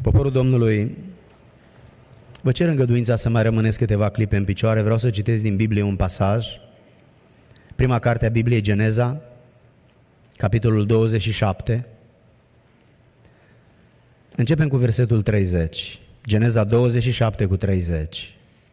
Poporul Domnului, vă cer îngăduința să mai rămâneți câteva clipe în picioare. Vreau să citesc din Biblie un pasaj. Prima carte a Bibliei, Geneza, capitolul 27. Începem cu versetul 30. Geneza 27 cu 30.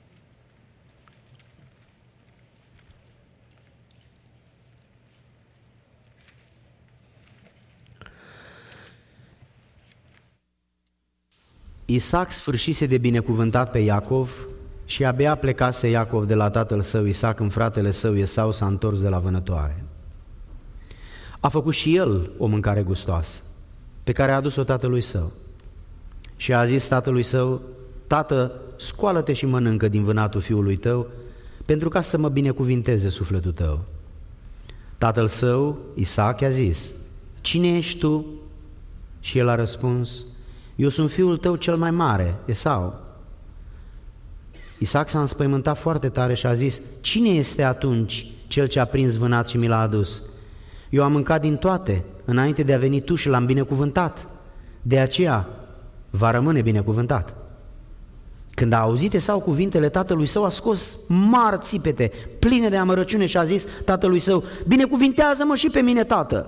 Isaac sfârșise de binecuvântat pe Iacov și abia plecase Iacov de la tatăl său Isaac când fratele său Esau s-a întors de la vânătoare. A făcut și el o mâncare gustoasă, pe care a adus-o tatălui său. Și a zis tatălui său: Tată, scoală-te și mănâncă din vânatul fiului tău, pentru ca să mă binecuvinteze sufletul tău. Tatăl său, Isaac, i-a zis: Cine ești tu? Și el a răspuns: Eu sunt fiul tău cel mai mare, Esau. Isaac s-a înspăimântat foarte tare și a zis: Cine este atunci cel ce a prins vânat și mi l-a adus? Eu am mâncat din toate, înainte de a veni tu și l-am binecuvântat. De aceea va rămâne binecuvântat. Când a auzit Esau cuvintele tatălui său, a scos mari țipete, pline de amărăciune și a zis tatălui său: Binecuvintează-mă și pe mine, tată!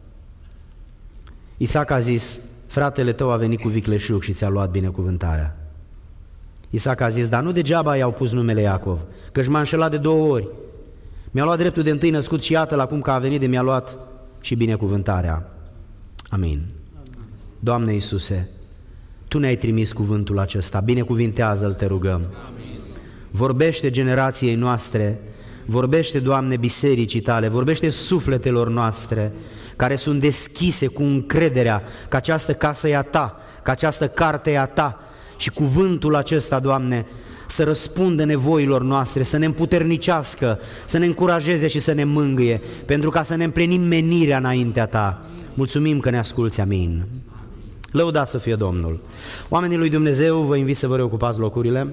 Isaac a zis: Fratele tău a venit cu vicleșug și ți-a luat binecuvântarea. Isaac a zis: Dar nu degeaba i-au pus numele Iacov, că-și m-a înșelat de 2 ori. Mi-a luat dreptul de întâi născut și iată-l acum că a venit de mi-a luat și binecuvântarea. Amin. Doamne Iisuse, Tu ne-ai trimis cuvântul acesta, binecuvintează-l, te rugăm. Amin. Vorbește generației noastre, vorbește, Doamne, bisericii Tale, vorbește sufletelor noastre, care sunt deschise cu încrederea că această casă e a Ta, că această carte e a Ta și cuvântul acesta, Doamne, să răspundă nevoilor noastre, să ne împuternicească, să ne încurajeze și să ne mângâie, pentru ca să ne împlinim menirea înaintea Ta. Mulțumim că ne asculți, amin. Lăudat să fie Domnul. Oamenii lui Dumnezeu, vă invit să vă reocupați locurile.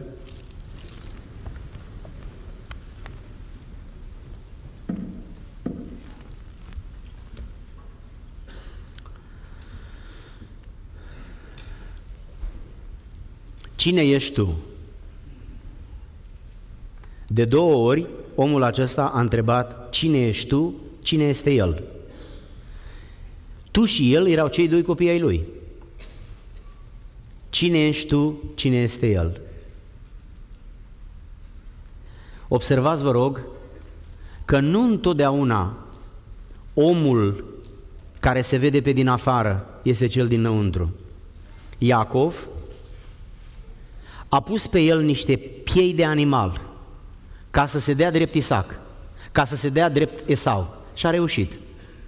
Cine ești tu? De 2 ori omul acesta a întrebat: cine ești tu? Cine este el? Tu și el erau cei 2 copii ai lui. Cine ești tu? Cine este el? Observați, vă rog, că nu întotdeauna omul care se vede pe din afară este cel dinăuntru. Iacov a pus pe el niște piei de animal ca să se dea drept Isaac, ca să se dea drept Esau, și a reușit.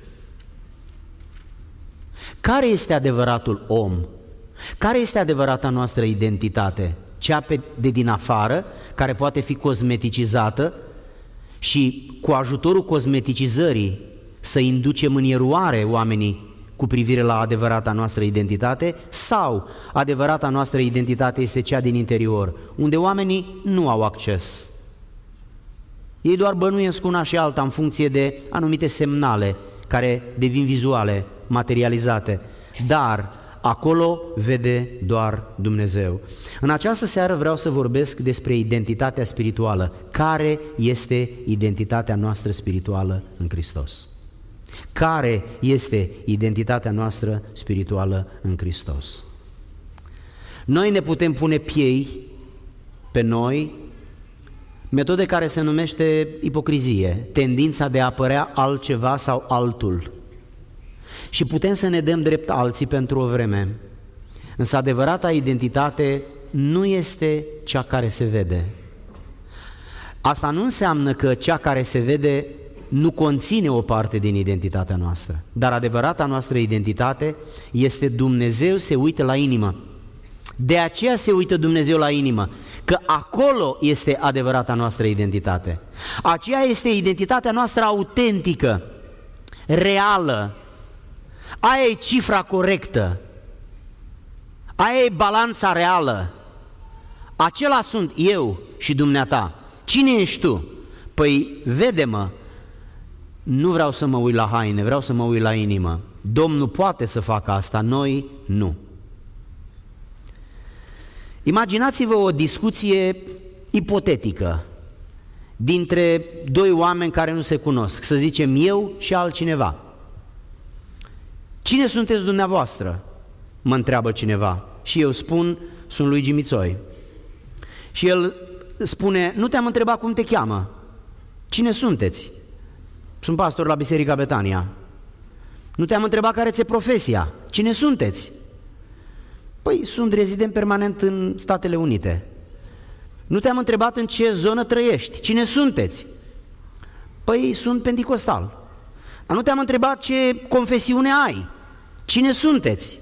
Care este adevăratul om? Care este adevărata noastră identitate? Cea de din afară, care poate fi cosmeticizată și cu ajutorul cosmeticizării să inducem în eroare oamenii cu privire la adevărata noastră identitate, sau adevărata noastră identitate este cea din interior, unde oamenii nu au acces. Ei doar bănuiesc una și alta în funcție de anumite semnale care devin vizuale, materializate, dar acolo vede doar Dumnezeu. În această seară vreau să vorbesc despre identitatea spirituală. Care este identitatea noastră spirituală în Hristos? Care este identitatea noastră spirituală în Hristos? Noi ne putem pune piei pe noi, metode care se numește ipocrizie, tendința de a părea altceva sau altul. Și putem să ne dăm drept alții pentru o vreme, însă adevărata identitate nu este cea care se vede. Asta nu înseamnă că cea care se vede nu conține o parte din identitatea noastră, dar adevărata noastră identitate este Dumnezeu se uită la inimă. De aceea se uită Dumnezeu la inimă, că acolo este adevărata noastră identitate. Aceea este identitatea noastră autentică, reală. Aia e cifra corectă, aia e balanța reală. Acela sunt eu și dumneata. Cine ești tu? Păi vede-mă, nu vreau să mă uit la haine, vreau să mă uit la inimă. Domnul poate să facă asta, noi nu. Imaginați-vă o discuție ipotetică dintre doi oameni care nu se cunosc, să zicem eu și altcineva. Cine sunteți dumneavoastră? Mă întreabă cineva și eu spun, sunt Luigi Mițoi. Și el spune, nu te-am întrebat cum te cheamă. Cine sunteți? Sunt pastor la Biserica Betania. Nu te-am întrebat care ți-e profesia. Cine sunteți? Păi, sunt rezident permanent în Statele Unite. Nu te-am întrebat în ce zonă trăiești. Cine sunteți? Păi, sunt penticostal. Dar nu te-am întrebat ce confesiune ai. Cine sunteți?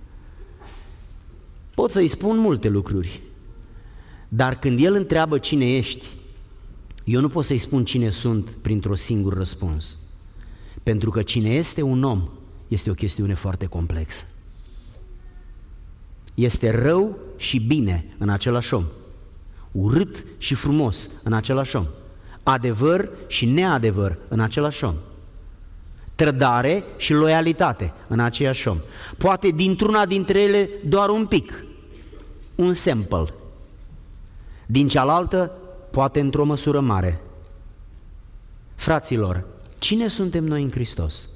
Pot să-i spun multe lucruri, dar când el întreabă cine ești, eu nu pot să-i spun cine sunt printr-o singur răspuns, pentru că cine este un om este o chestiune foarte complexă. Este rău și bine în același om, urât și frumos în același om, adevăr și neadevăr în același om, trădare și loialitate în aceeași om. Poate dintr-una dintre ele doar un pic, un sample. Din cealaltă, poate într-o măsură mare. Fraților, cine suntem noi în Hristos?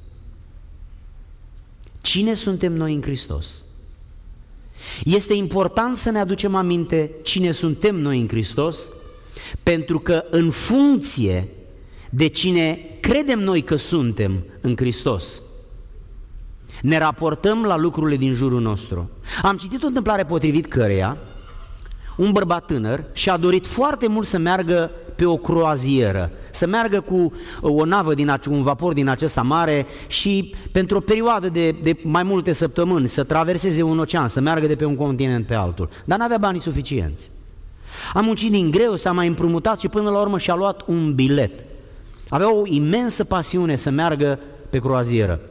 Cine suntem noi în Hristos? Este important să ne aducem aminte cine suntem noi în Hristos, pentru că în funcție de cine credem noi că suntem în Hristos, ne raportăm la lucrurile din jurul nostru. Am citit o întâmplare potrivit căreia un bărbat tânăr și-a dorit foarte mult să meargă pe o croazieră, să meargă cu o navă, un vapor din acesta mare și pentru o perioadă de mai multe săptămâni să traverseze un ocean, să meargă de pe un continent pe altul, dar n-avea banii suficienți. A muncit din greu, s-a mai împrumutat și până la urmă și-a luat un bilet. Avea o imensă pasiune să meargă pe croazieră.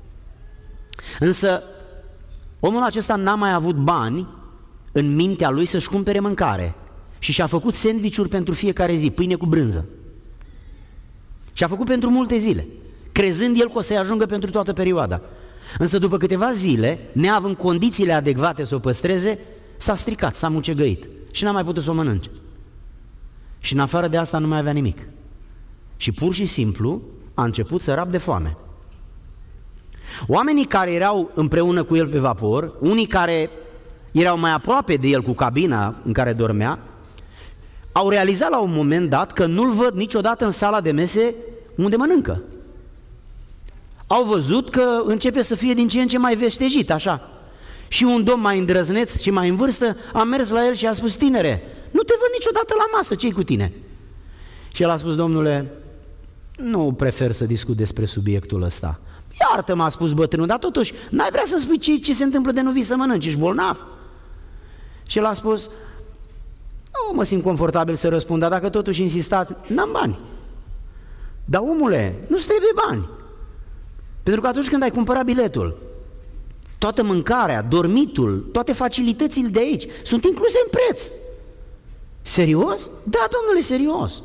Însă omul acesta n-a mai avut bani în mintea lui să-și cumpere mâncare și și-a făcut sandvișuri pentru fiecare zi, pâine cu brânză. Și-a făcut pentru multe zile, crezând el că o să-i ajungă pentru toată perioada. Însă după câteva zile, neavând condițiile adecvate să o păstreze, s-a stricat, s-a mucegăit și n-a mai putut să o mănânce. Și în afară de asta nu mai avea nimic. Și pur și simplu a început să rab de foame. Oamenii care erau împreună cu el pe vapor, unii care erau mai aproape de el cu cabina în care dormea, au realizat la un moment dat că nu-l văd niciodată în sala de mese unde mănâncă. Au văzut că începe să fie din ce în ce mai veștejit, așa. Și un domn mai îndrăzneț și mai în vârstă a mers la el și a spus, tinere, nu te văd niciodată la masă, ce-i cu tine? Și el a spus, domnule, nu prefer să discut despre subiectul ăsta. Iartă-mă, a spus bătrânul, dar totuși n-ai vrea să spui ce se întâmplă de nu vii să mănânci, ești bolnav? Și el a spus, nu mă simt confortabil să răspund, dar dacă totuși insistați, n-am bani. Dar omule, nu-ți trebuie bani. Pentru că atunci când ai cumpărat biletul, toată mâncarea, dormitul, toate facilitățile de aici sunt incluse în preț. Serios? Da, domnule, serios.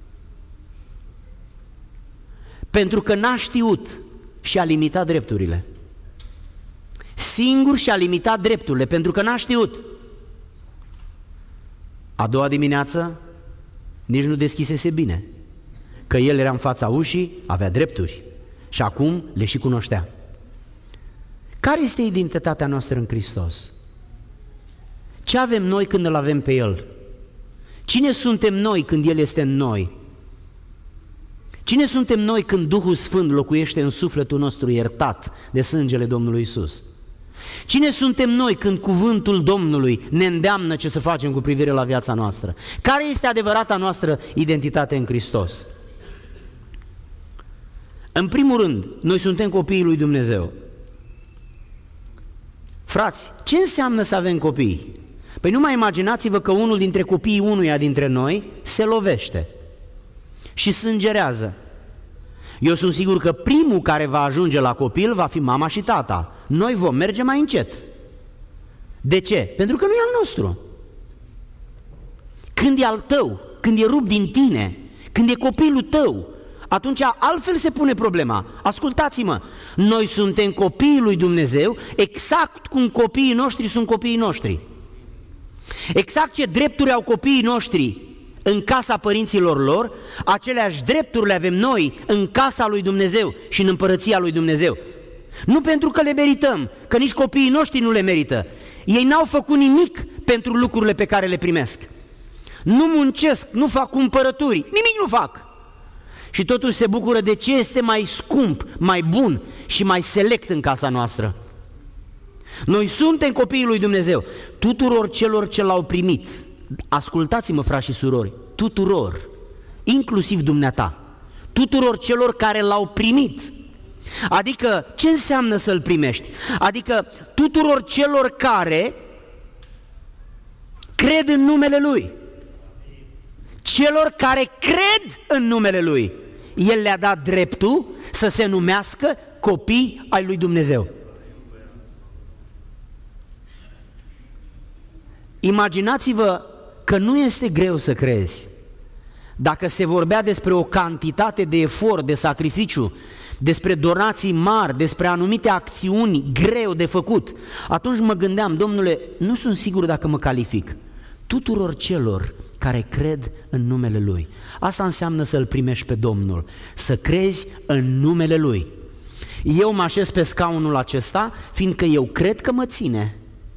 Pentru că n-a știut și a limitat drepturile. Singur și-a limitat drepturile, pentru că n-a știut. A doua dimineață nici nu deschisese bine, că el era în fața ușii, avea drepturi și acum le și cunoștea. Care este identitatea noastră în Hristos? Ce avem noi când îl avem pe El? Cine suntem noi când El este în noi? Cine suntem noi când Duhul Sfânt locuiește în sufletul nostru iertat de sângele Domnului Iisus? Cine suntem noi când cuvântul Domnului ne îndeamnă ce să facem cu privire la viața noastră? Care este adevărata noastră identitate în Hristos? În primul rând, noi suntem copiii lui Dumnezeu. Frați, ce înseamnă să avem copii? Păi numai imaginați-vă că unul dintre copiii unuia dintre noi se lovește și sângerează. Eu sunt sigur că primul care va ajunge la copil va fi mama și tata. Noi vom merge mai încet. De ce? Pentru că nu e al nostru. Când e al tău, când e rupt din tine, când e copilul tău, atunci altfel se pune problema. Ascultați-mă, noi suntem copiii lui Dumnezeu exact cum copiii noștri sunt copiii noștri. Exact ce drepturi au copiii noștri în casa părinților lor, aceleași drepturi le avem noi în casa lui Dumnezeu și în împărăția lui Dumnezeu. Nu pentru că le merităm, că nici copiii noștri nu le merită. Ei n-au făcut nimic pentru lucrurile pe care le primesc. Nu muncesc, nu fac cumpărături, nimic nu fac. Și totuși se bucură de ce este mai scump, mai bun și mai select în casa noastră. Noi suntem copiii lui Dumnezeu. Tuturor celor ce l-au primit, ascultați-mă, frați și surori, tuturor, inclusiv dumneata, tuturor celor care l-au primit. Adică, ce înseamnă să-l primești? Adică tuturor celor care cred în numele Lui. Celor care cred în numele Lui, El le-a dat dreptul să se numească copii ai lui Dumnezeu. Imaginați-vă că nu este greu să crezi. Dacă se vorbea despre o cantitate de efort, de sacrificiu, despre donații mari, despre anumite acțiuni greu de făcut, atunci mă gândeam, Domnule, nu sunt sigur dacă mă calific. Tuturor celor care cred în numele Lui. Asta înseamnă să-L primești pe Domnul, să crezi în numele Lui. Eu mă așez pe scaunul acesta, fiindcă eu cred că mă ține.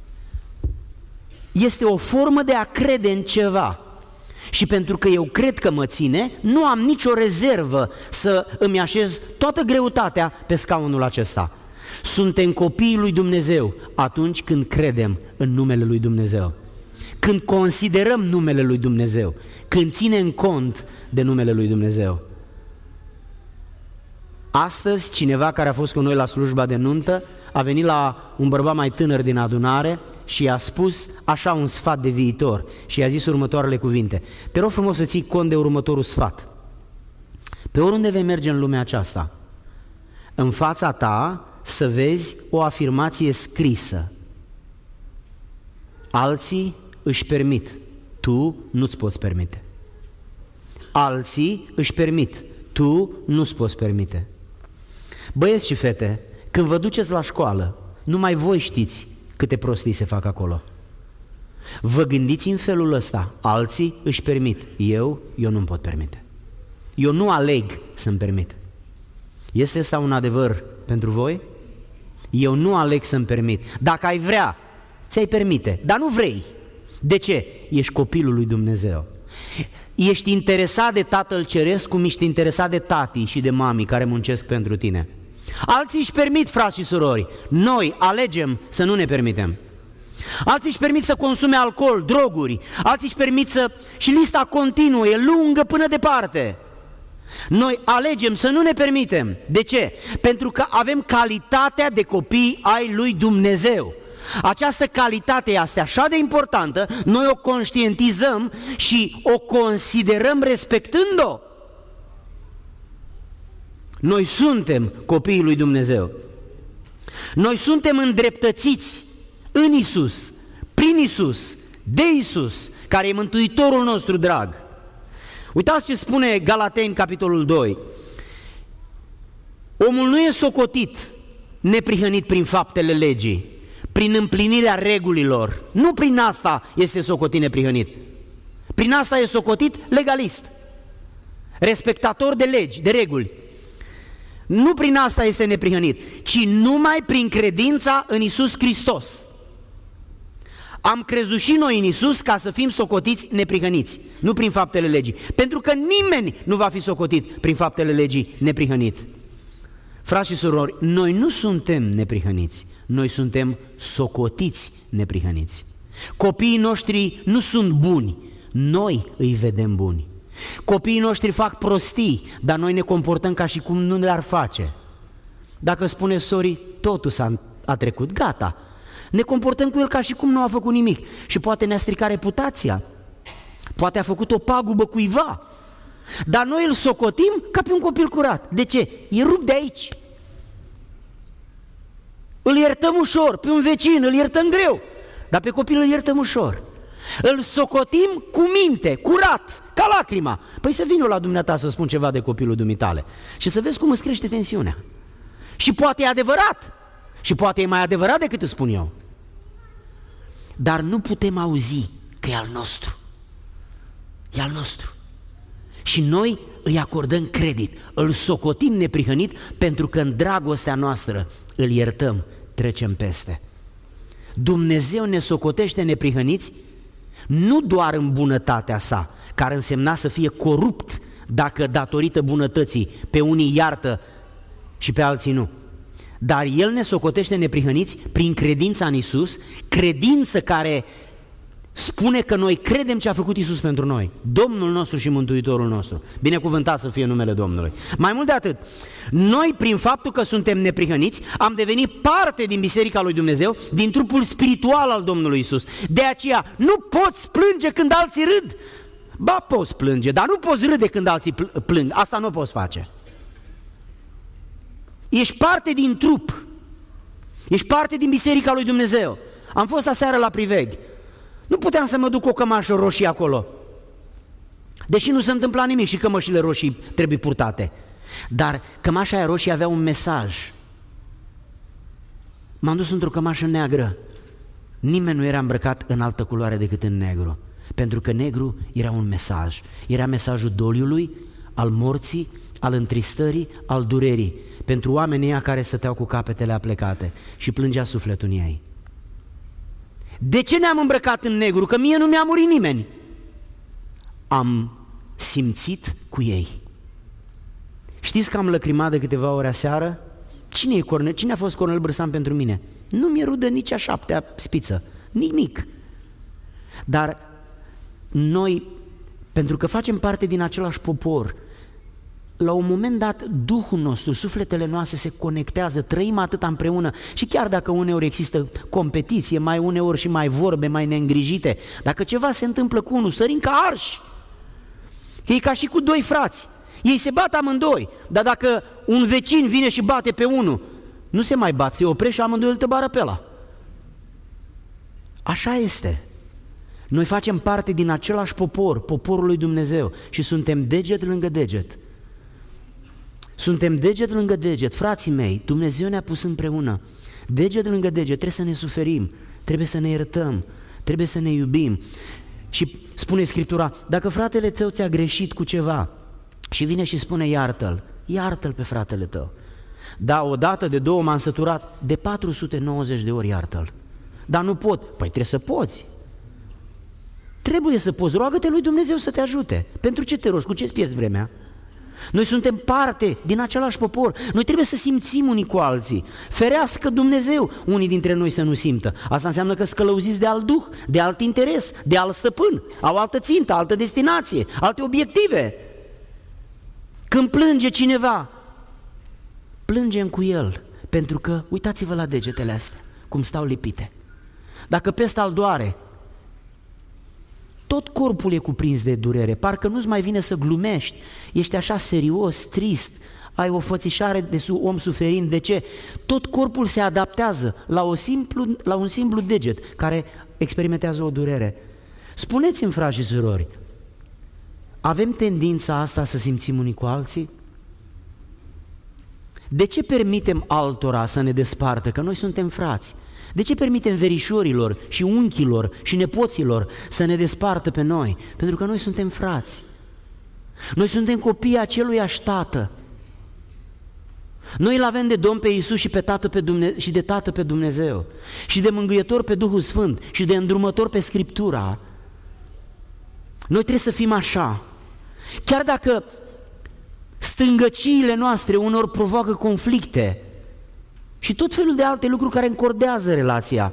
Este o formă de a crede în ceva. Și pentru că eu cred că mă ține, nu am nicio rezervă să îmi așez toată greutatea pe scaunul acesta. Suntem copiii lui Dumnezeu atunci când credem în numele lui Dumnezeu, când considerăm numele lui Dumnezeu, când ținem cont de numele lui Dumnezeu. Astăzi, cineva care a fost cu noi la slujba de nuntă a venit la un bărbat mai tânăr din adunare și i-a spus așa un sfat de viitor și i-a zis următoarele cuvinte: te rog frumos să ții cont de următorul sfat. Pe oriunde vei merge în lumea aceasta, în fața ta să vezi o afirmație scrisă. Alții își permit, tu nu-ți poți permite. Alții își permit, tu nu-ți poți permite. Băieți și fete, când vă duceți la școală, numai voi știți câte prostii se fac acolo. Vă gândiți în felul ăsta: alții își permit, eu nu-mi pot permite. Eu nu aleg să-mi permit. Este asta un adevăr pentru voi? Eu nu aleg să-mi permit. Dacă ai vrea, ți-ai permite, dar nu vrei. De ce? Ești copilul lui Dumnezeu. Ești interesat de Tatăl Ceresc cum ești interesat de tati și de mami care muncesc pentru tine. Alții își permit, frați și surori, noi alegem să nu ne permitem. Alții își permit să consume alcool, droguri, alții își permit să... și lista continuă, e lungă până departe. Noi alegem să nu ne permitem. De ce? Pentru că avem calitatea de copii ai lui Dumnezeu. Această calitate este așa de importantă, noi o conștientizăm și o considerăm respectând-o. Noi suntem copiii lui Dumnezeu. Noi suntem îndreptățiți în Isus, prin Isus, de Isus, care e Mântuitorul nostru drag. Uitați ce spune Galateni, capitolul 2. Omul nu e socotit neprihănit prin faptele legii, prin împlinirea regulilor. Nu prin asta este socotit neprihănit. Prin asta e socotit legalist, respectator de legi, de reguli. Nu prin asta este neprihănit, ci numai prin credința în Isus Hristos. Am crezut și noi în Isus ca să fim socotiți neprihăniți, nu prin faptele legii, pentru că nimeni nu va fi socotit prin faptele legii neprihănit. Frați și surori, noi nu suntem neprihăniți, noi suntem socotiți neprihăniți. Copiii noștri nu sunt buni, noi îi vedem buni. Copiii noștri fac prostii, dar noi ne comportăm ca și cum nu le-ar face. Dacă spune sorii, totul a trecut, gata. Ne comportăm cu el ca și cum nu a făcut nimic și poate ne-a stricat reputația, poate a făcut o pagubă cuiva, dar noi îl socotim ca pe un copil curat. De ce? E rupt de aici. Îl iertăm ușor, pe un vecin îl iertăm greu, dar pe copil îl iertăm ușor. Îl socotim cu minte, curat, ca lacrima. Păi să vin eu la dumneata să spun ceva de copilul dumitale și să vezi cum îți crește tensiunea. Și poate e adevărat, și poate e mai adevărat decât îți spun eu. Dar nu putem auzi că e al nostru. E al nostru. Și noi îi acordăm credit, îl socotim neprihănit pentru că în dragostea noastră îl iertăm, trecem peste. Dumnezeu ne socotește neprihăniți nu doar în bunătatea sa, care însemna să fie corupt dacă datorită bunătății pe unii iartă și pe alții nu. Dar El ne socotește neprihăniți prin credința în Iisus, credință care spune că noi credem ce a făcut Iisus pentru noi, Domnul nostru și Mântuitorul nostru. Binecuvântat să fie numele Domnului. Mai mult de atât, noi prin faptul că suntem neprihăniți am devenit parte din Biserica lui Dumnezeu, din trupul spiritual al Domnului Iisus. De aceea nu poți plânge când alții râd. Ba, poți plânge, dar nu poți râde când alții plâng. Asta nu poți face. Ești parte din trup. Ești parte din Biserica lui Dumnezeu. Am fost aseară la Priveghi. Nu puteam să mă duc cu o cămașă roșie acolo. Deși nu se întâmpla nimic și cămășile roșii trebuie purtate. Dar cămașa aia roșie avea un mesaj. M-am dus într-o cămașă neagră. Nimeni nu era îmbrăcat în altă culoare decât în negru. Pentru că negru era un mesaj. Era mesajul doliului, al morții, al întristării, al durerii. Pentru oamenii ăia care stăteau cu capetele aplecate și plângea sufletul în ei. De ce ne-am îmbrăcat în negru? Că mie nu mi-a murit nimeni. Am simțit cu ei. Știți că am lăcrimat de câteva ore aseară? Cine a fost Cornel Brâsan pentru mine? Nu mi-e rudă nici a 7-a spiță. Nimic. Dar noi, pentru că facem parte din același popor, la un moment dat Duhul nostru, sufletele noastre se conectează, trăim atâta împreună și chiar dacă uneori există competiție, mai uneori și mai vorbe, mai neîngrijite, dacă ceva se întâmplă cu unul, sărim ca arși. E ca și cu doi frați, ei se bat amândoi, dar dacă un vecin vine și bate pe unul, nu se mai bat, se oprește și amândoi îl tăbară pe ăla. Așa este. Noi facem parte din același popor, poporul lui Dumnezeu și suntem deget lângă deget. Suntem deget lângă deget, frații mei, Dumnezeu ne-a pus împreună, deget lângă deget, trebuie să ne suferim, trebuie să ne iertăm, trebuie să ne iubim. Și spune Scriptura, dacă fratele tău ți-a greșit cu ceva și vine și spune iartă-l, iartă-l pe fratele tău. Da, odată, de două m-am săturat, de 490 de ori iartă-l. Dar nu pot, păi trebuie să poți. Trebuie să poți, roagă-te lui Dumnezeu să te ajute. Pentru ce te rogi, cu ce-ți pierzi vremea? Noi suntem parte din același popor, noi trebuie să simțim unii cu alții. Ferească Dumnezeu unii dintre noi să nu simtă. Asta înseamnă că scălăuziți de alt duh, de alt interes, de alt stăpân, au altă țintă, altă destinație, alte obiective. Când plânge cineva, plângem cu el, pentru că, uitați-vă la degetele astea, cum stau lipite. Dacă pe ăsta îl doare, tot corpul e cuprins de durere, parcă nu-ți mai vine să glumești, ești așa serios, trist, ai o fățișare de om suferind. De ce? Tot corpul se adaptează la un simplu deget care experimentează o durere. Spuneți-mi, frați și surori, avem tendința asta să simțim unii cu alții? De ce permitem altora să ne despartă? Că noi suntem frați. De ce permitem verișorilor și unchilor și nepoților să ne despartă pe noi? Pentru că noi suntem frați. Noi suntem copiii aceluiași Tată. Noi îl avem de Domn pe Iisus și, și de Tată pe Dumnezeu și de Mângâietor pe Duhul Sfânt și de îndrumător pe Scriptura. Noi trebuie să fim așa. Chiar dacă stângăciile noastre unor provoacă conflicte și tot felul de alte lucruri care încordează relația.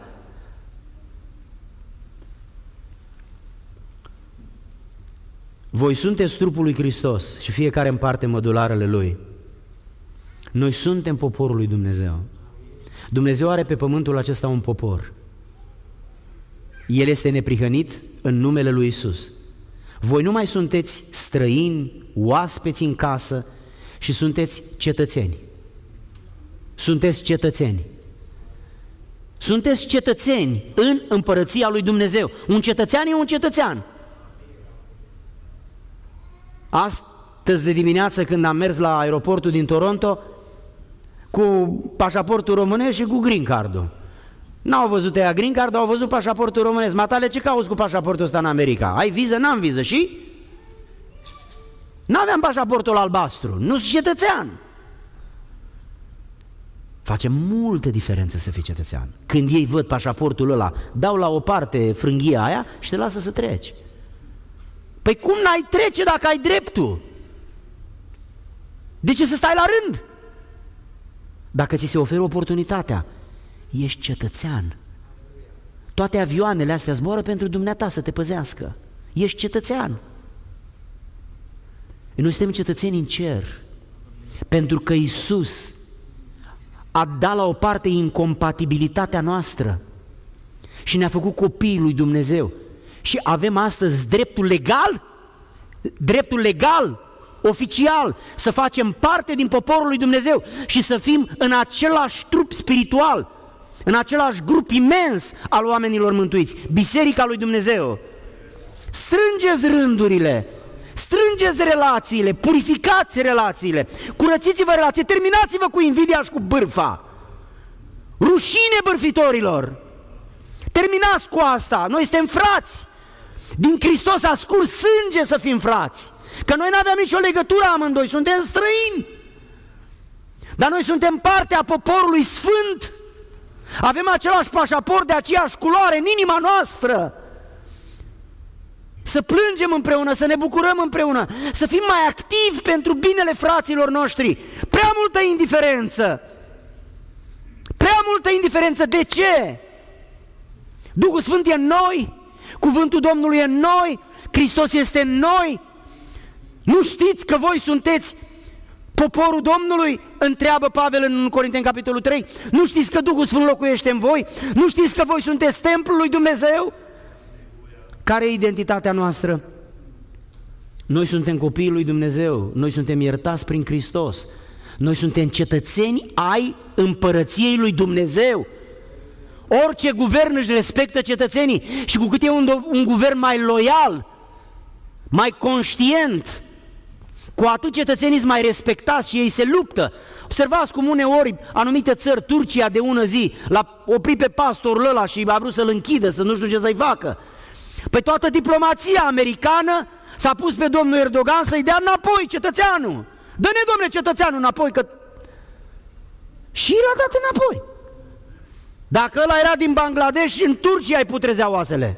Voi sunteți trupul lui Hristos și fiecare în parte mădularele Lui. Noi suntem poporul lui Dumnezeu. Dumnezeu are pe pământul acesta un popor. El este neprihănit în numele lui Iisus. Voi nu mai sunteți străini, oaspeți în casă și sunteți cetățeni. Sunteți cetățeni. Sunteți cetățeni în împărăția lui Dumnezeu. Un cetățean e un cetățean. Astăzi de dimineață, când am mers la aeroportul din Toronto, cu pașaportul românesc și cu green card-ul. N-au văzut ăia green card, au văzut pașaportul românesc. Matale, ce cauți cu pașaportul ăsta în America? Ai viză? N-am viză. Și? N-aveam pașaportul albastru, nu sunt cetățean. Face multă diferență să fii cetățean. Când ei văd pașaportul ăla, dau la o parte frânghia aia și te lasă să treci. Păi cum n-ai trece dacă ai dreptul? De ce să stai la rând? Dacă ți se oferă oportunitatea, ești cetățean. Toate avioanele astea zboară pentru dumneata să te păzească. Ești cetățean. Noi suntem cetățeni în cer, pentru că Iisus a dat la o parte incompatibilitatea noastră și ne-a făcut copiii lui Dumnezeu. Și avem astăzi dreptul legal, oficial, să facem parte din poporul lui Dumnezeu și să fim în același trup spiritual, în același grup imens al oamenilor mântuiți, Biserica lui Dumnezeu. Strângeți rândurile, strângeți relațiile, purificați relațiile, curățiți-vă relații, terminați-vă cu invidia și cu bârfa. Rușine bârfitorilor! Terminați cu asta, noi suntem frați. Din Hristos a scurs sânge să fim frați. Că noi nu aveam nicio legătură amândoi, suntem străini. Dar noi suntem parte a poporului sfânt. Avem același pașaport de aceeași culoare în inima noastră. Să plângem împreună, să ne bucurăm împreună, să fim mai activi pentru binele fraților noștri. Prea multă indiferență. Prea multă indiferență. De ce? Duhul Sfânt e în noi, cuvântul Domnului e în noi, Hristos este în noi. Nu știți că voi sunteți poporul Domnului? Întreabă Pavel în Corinteni capitolul 3. Nu știți că Duhul Sfânt locuiește în voi? Nu știți că voi sunteți templul lui Dumnezeu? Care e identitatea noastră? Noi suntem copiii lui Dumnezeu, noi suntem iertați prin Hristos, noi suntem cetățeni ai împărăției lui Dumnezeu. Orice guvern își respectă cetățenii și cu cât e un guvern mai loial, mai conștient, cu atât cetățenii sunt mai respectați și ei se luptă. Observați cum uneori anumite țări, Turcia de ună zi, l-a oprit pe pastorul ăla și a vrut să-l închidă, să nu știu ce să-i facă. Păi toată diplomația americană s-a pus pe domnul Erdogan să-i dea înapoi cetățeanul. Dă-ne, domnule, cetățeanul înapoi, că... Și l-a dat înapoi. Dacă ăla era din Bangladesh, în Turcia îi putrezea oasele.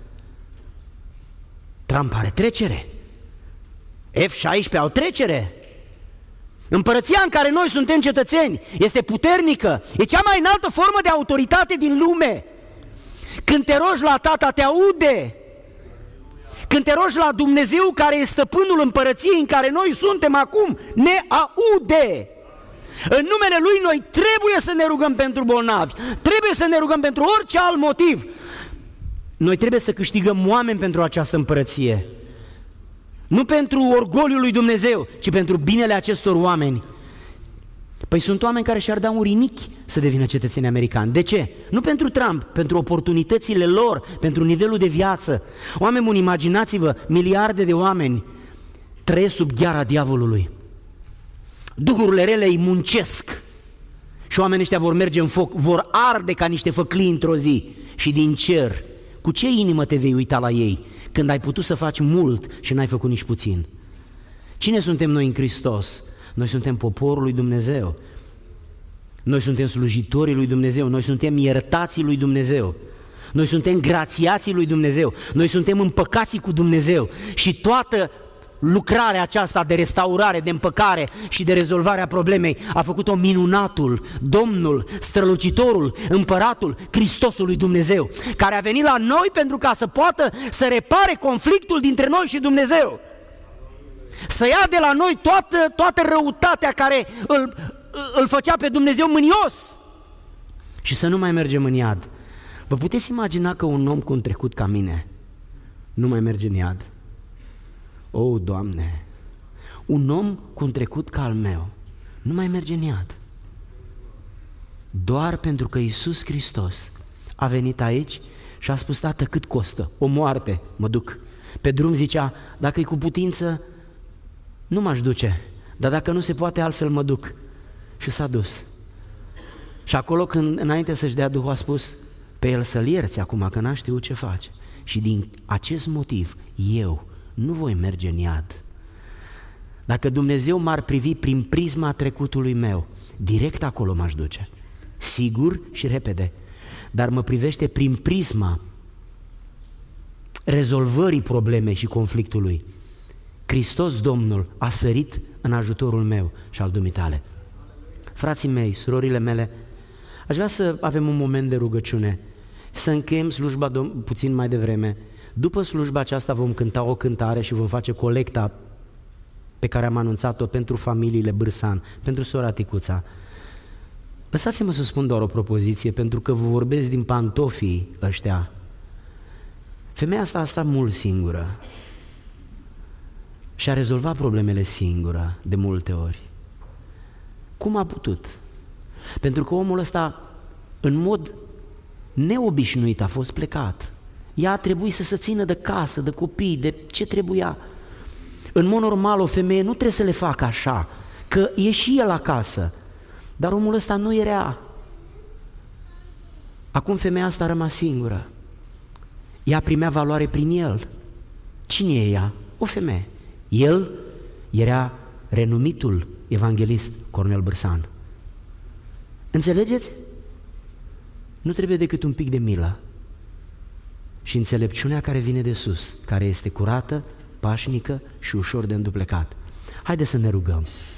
Trump are trecere. F-16 au trecere. Împărăția în care noi suntem cetățeni este puternică, e cea mai înaltă formă de autoritate din lume. Când te rogi la Tata, te aude. Când te rogi la Dumnezeu, care este stăpânul împărăției în care noi suntem acum, ne aude. În numele Lui noi trebuie să ne rugăm pentru bolnavi, trebuie să ne rugăm pentru orice alt motiv. Noi trebuie să câștigăm oameni pentru această împărăție. Nu pentru orgoliul lui Dumnezeu, ci pentru binele acestor oameni. Păi sunt oameni care și-ar da un rinichi să devină cetățeni americani. De ce? Nu pentru Trump, pentru oportunitățile lor, pentru nivelul de viață. Oameni buni, imaginați-vă, miliarde de oameni trăiesc sub gheara diavolului. Duhurile rele îi muncesc și oamenii ăștia vor merge în foc, vor arde ca niște făclii într-o zi. Și din cer, cu ce inimă te vei uita la ei când ai putut să faci mult și n-ai făcut nici puțin? Cine suntem noi în Hristos? Noi suntem poporul lui Dumnezeu. Noi suntem slujitorii lui Dumnezeu. Noi suntem iertații lui Dumnezeu. Noi suntem grațiații lui Dumnezeu. Noi suntem împăcații cu Dumnezeu. Și toată lucrarea aceasta de restaurare, de împăcare și de rezolvare a problemei a făcut-o minunatul, Domnul, strălucitorul, împăratul, Hristosul lui Dumnezeu, care a venit la noi pentru ca să poată să repare conflictul dintre noi și Dumnezeu. Să ia de la noi toată răutatea care îl făcea pe Dumnezeu mânios și să nu mai mergem în iad. Vă puteți imagina că un om cu un trecut ca mine nu mai merge în iad? O, Doamne, un om cu un trecut ca al meu nu mai merge în iad. Doar pentru că Iisus Hristos a venit aici și a spus: Tată, cât costă? O moarte, mă duc. Pe drum zicea: dacă e cu putință, nu m-aș duce, dar dacă nu se poate altfel, mă duc. Și s-a dus. Și acolo, când înainte să-și dea Duhul, a spus: pe el să-l ierți acum că n-a știut ce face. Și din acest motiv eu nu voi merge în iad. Dacă Dumnezeu m-ar privi prin prisma trecutului meu, direct acolo m-aș duce, sigur și repede, dar mă privește prin prisma rezolvării problemei și conflictului. Hristos Domnul a sărit în ajutorul meu și al dumitale. Frații mei, surorile mele, aș vrea să avem un moment de rugăciune, să încheiem slujba puțin mai devreme. După slujba aceasta vom cânta o cântare și vom face colecta pe care am anunțat-o pentru familiile Bârsan, pentru sora Ticuța. Lăsați-mă să spun doar o propoziție, pentru că vă vorbesc din pantofii ăștia. Femeia asta a stat mult singură și a rezolvat problemele singură de multe ori. Cum a putut? Pentru că omul ăsta, în mod neobișnuit, a fost plecat. Ea a trebuit să se țină de casă, de copii, de ce trebuia. În mod normal, o femeie nu trebuie să le facă așa, că e și el acasă. Dar omul ăsta nu era. Acum femeia asta a rămas singură. Ea primea valoare prin el. Cine e ea? O femeie. El era renumitul evanghelist Cornel Bârsan. Înțelegeți? Nu trebuie decât un pic de milă și înțelepciunea care vine de sus, care este curată, pașnică și ușor de înduplecat. Haideți să ne rugăm.